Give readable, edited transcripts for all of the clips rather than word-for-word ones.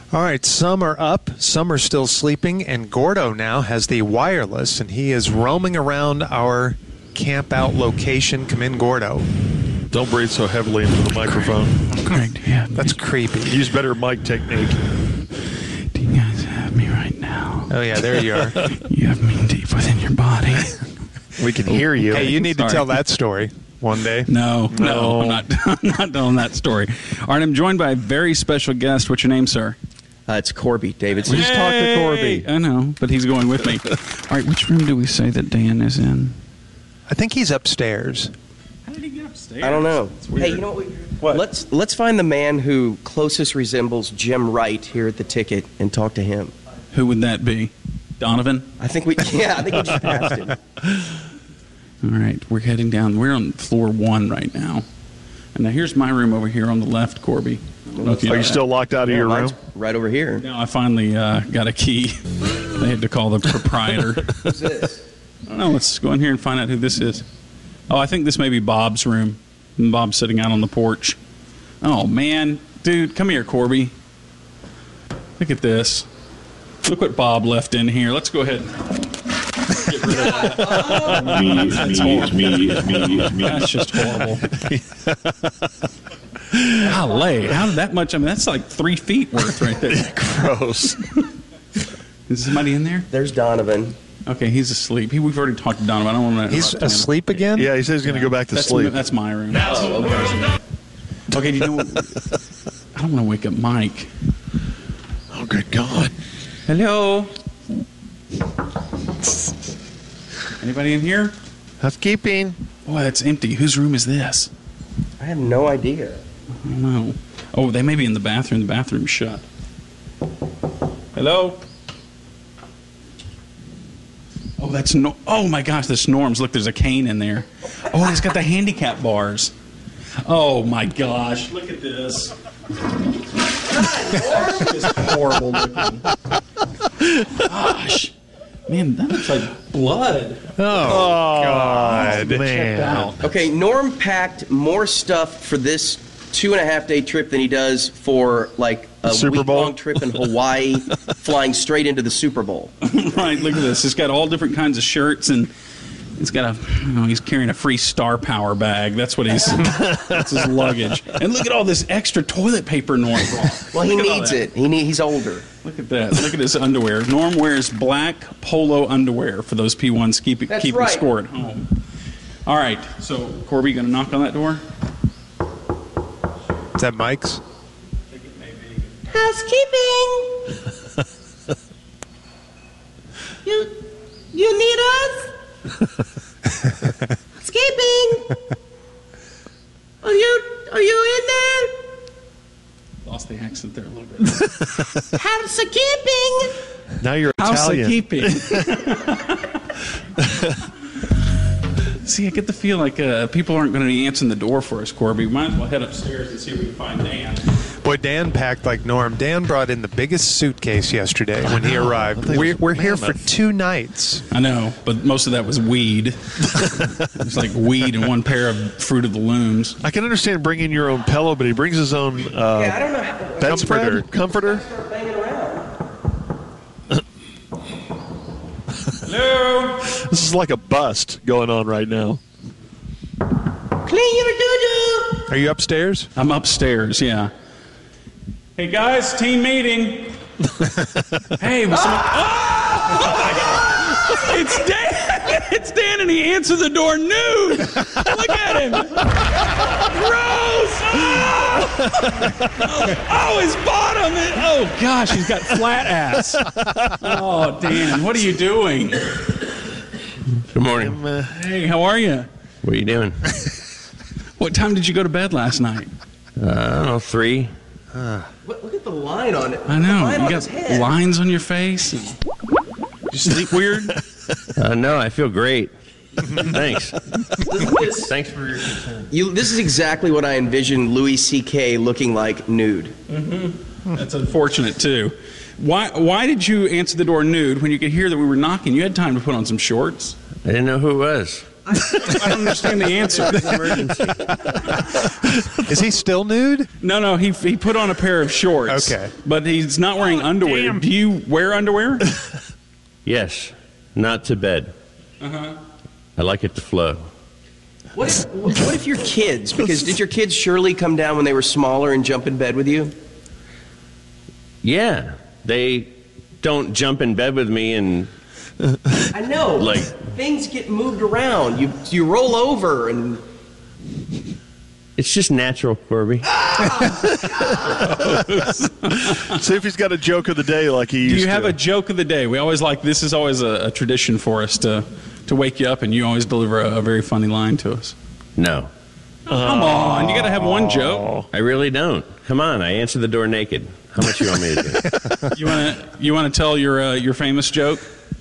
All right, some are up, some are still sleeping, and Gordo now has the wireless, and he is roaming around our camp out location. Come in, Gordo. Don't breathe so heavily into the microphone. Correct, yeah. That's creepy. Use better mic technique. Do you guys have me right now? Oh, yeah, there you are. You have me deep within your body. We can hear you. Hey, you need Sorry. to tell that story one day. No, I'm not telling that story. All right, I'm joined by a very special guest. What's your name, sir? It's Corby Davidson. We just talked to Corby. I know, but he's going with me. All right, which room do we say that Dan is in? I think he's upstairs. How did he get upstairs? I don't know. It's weird. Hey, you know what? Let's find the man who closest resembles Jim Wright here at the ticket and talk to him. Who would that be? Donovan? I think we just passed him. All right, we're heading down. We're on floor 1 right now. And now here's my room over here on the left, Corby. I don't know if Are know you that. still locked out of your room? Mine's right over here. No, I finally got a key. They had to call the proprietor. Who's this? I don't know. Let's go in here and find out who this is. Oh, I think this may be Bob's room. And Bob's sitting out on the porch. Oh, man. Dude, come here, Corby. Look at this. Look what Bob left in here. Let's go ahead and get rid of that. That's just horrible. Golly, how did that much? I mean, that's like 3 feet worth right there. Gross. Is somebody in there? There's Donovan. Okay, he's asleep. We've already talked to Donovan. I don't want to. He's asleep again? Yeah, he says he's going to go back to sleep. That's my room. Okay, do you know what? I don't want to wake up Mike. Oh, good God. Hello? Anybody in here? Housekeeping. Boy, that's empty. Whose room is this? I have no idea. I don't know. Oh, they may be in the bathroom. The bathroom's shut. Hello? Oh, that's no. Oh my gosh, that's Norm's. Look, there's a cane in there. Oh, he's got the handicap bars. Oh my gosh, look at this. It's horrible looking. Gosh, man, that looks like blood. Oh, God. Checked out. Okay, Norm packed more stuff for this 2.5-day trip than he does for like a Super Bowl? week-long trip in Hawaii, flying straight into the Super Bowl. Right, look at this. It's got all different kinds of shirts, and he's got he's carrying a free Star Power bag. That's what that's his luggage. And look at all this extra toilet paper Norm brought. Well, he Look at all needs that. it. He's older. Look at that. Look at his underwear. Norm wears black polo underwear for those P1s keeping right. score at home. All right, so Corby, you going to knock on that door? Is that Mike's? I think it may be. Housekeeping. You need us? Housekeeping. Are you in there? Lost the accent there a little bit. Housekeeping. Now you're Italian. Housekeeping. See, I get the feel like people aren't going to be answering the door for us, Corby. We might as well head upstairs and see if we can find Dan. Boy, Dan packed like Norm. Dan brought in the biggest suitcase yesterday when he arrived. We're here for 2 nights. I know, but most of that was weed. It's like weed and one pair of Fruit of the Looms. I can understand bringing your own pillow, but he brings his own I don't know how. bedspread? Comforter? Start banging around. Hello? This is like a bust going on right now. Clean your doo-doo. Are you upstairs? I'm upstairs, yeah. Hey, guys, team meeting. Hey, what's up? Oh, my God. It's Dan. It's Dan, and he answered the door nude. Look at him. Gross. Oh, his bottom. Oh, gosh, he's got flat ass. Oh, Dan, what are you doing? Good morning. Hey, how are you? What are you doing? What time did you go to bed last night? I don't know, 3. Look at the line on it. I know. The line You on his got head. lines on your face. You sleep weird? No, I feel great. Thanks. Thanks for your concern. This is exactly what I envisioned Louis C.K. looking like nude. That's unfortunate, too. Why did you answer the door nude when you could hear that we were knocking? You had time to put on some shorts. I didn't know who it was. I don't understand the answer. Is he still nude? No, he put on a pair of shorts. Okay. But he's not wearing underwear. damn. Do you wear underwear? Yes, not to bed. I like it to flow. What if your kids, because did your kids surely come down when they were smaller and jump in bed with you? Yeah, they don't jump in bed with me and I know. Like- things get moved around. You roll over and it's just natural, Corby. See if he's got a joke of the day like he used Do you have to. a joke of the day? We always like this is always a tradition for us to wake you up, and you always deliver a very funny line to us. No, Come on, you got to have one joke. I really don't. Come on, I answer the door naked. How much you want me to do? You want to tell your famous joke?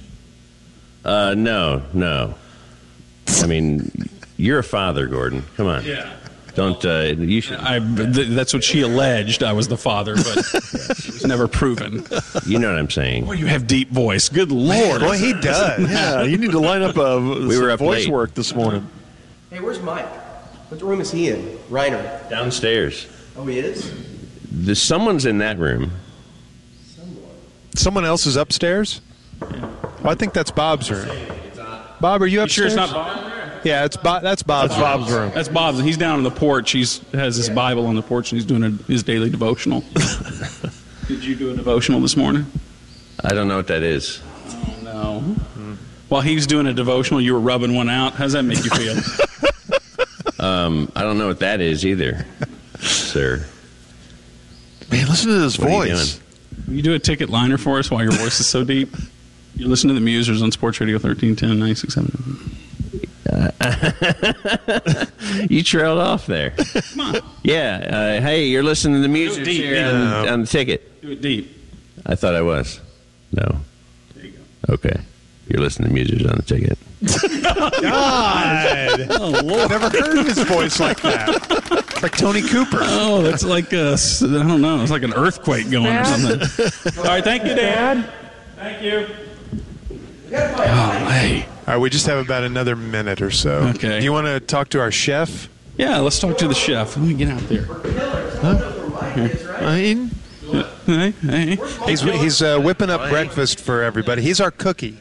No. I mean, you're a father, Gordon. Come on. Yeah. Don't, you should, That's what she alleged. I was the father, but it was never proven. you know what I'm saying. Boy, you have deep voice. Good Lord. Boy, he does. Yeah, you need to line up We were up voice late. work this morning. hey, where's Mike? What room is he in? Reiner. Downstairs. Oh, he is? Someone's in that room. Someone else is upstairs? Well, I think that's Bob's room. Bob, are you You sure upstairs? it's not Bob? Yeah, that's Bob's That's room. Bob's room. That's Bob's. He's down on the porch. He has his Bible on the porch, and he's doing his daily devotional. Did you do a devotional this morning? I don't know what that is. Oh, no. While he was doing a devotional, you were rubbing one out. How does that make you feel? I don't know what that is either, sir. Man, listen to his What are you voice. Will you do a ticket liner for us while your voice is so deep? You listen to the Musers on Sports Radio 1310 96.7. You trailed off there. Come on. Yeah. Hey, you're listening to the music deep, here yeah. on the ticket. Do it deep. I thought I was. No. There you go. Okay. You're listening to music on the ticket. God. Oh, Lord. Never heard his voice like that. It's like Tony Cooper. Oh, that's like I don't know. It's like an earthquake going or something. All right, thank you, Dad. Thank you. Oh, hey. All right, we just have about another minute or so. Okay. Do you want to talk to our chef? Yeah, let's talk to the chef. Let me get out there. I mean, Hey. He's whipping up breakfast for everybody. He's our cookie.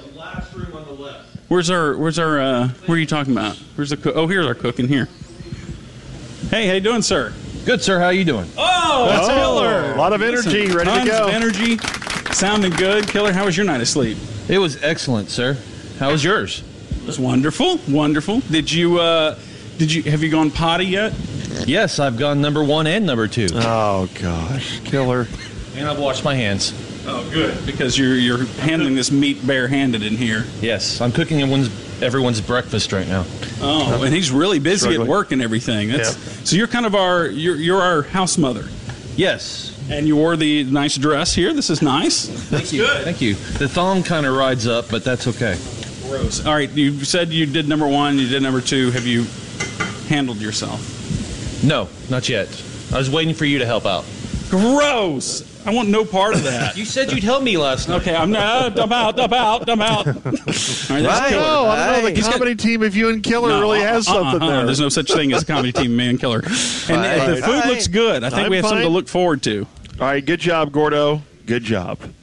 Where are you talking about? Where's the cook? Oh, here's our cook in here. Hey, how you doing, sir? Good, sir. How you doing? Oh, that's Killer. a lot of energy, ready to tons go. of energy. Sounding good. Killer, how was your night of sleep? It was excellent, sir. How was yours? It was wonderful. Wonderful. Have you gone potty yet? Yes, I've gone number 1 and number 2. Oh, gosh. Killer. And I've washed my hands. Oh, good. Because you're handling this meat barehanded in here. Yes, I'm cooking everyone's breakfast right now. Oh, and he's really busy Struggling. at work and everything. So you're kind of you're our house mother. Yes. And you wore the nice dress here. This is nice. Thank you. Thank you. The thong kind of rides up, but that's okay. Gross. All right, you said you did number 1, you did number 2. Have you handled yourself? No, not yet. I was waiting for you to help out. Gross. I want no part of that. You said you'd help me last night. Okay, I'm out. I'm out. All right, that's Killer. Oh, I don't know. The comedy team of you and Killer really has something there. There's no such thing as a comedy team, man, Killer. And the food looks good. I think I'm we have something to fine. look forward to. All right, good job, Gordo. Good job.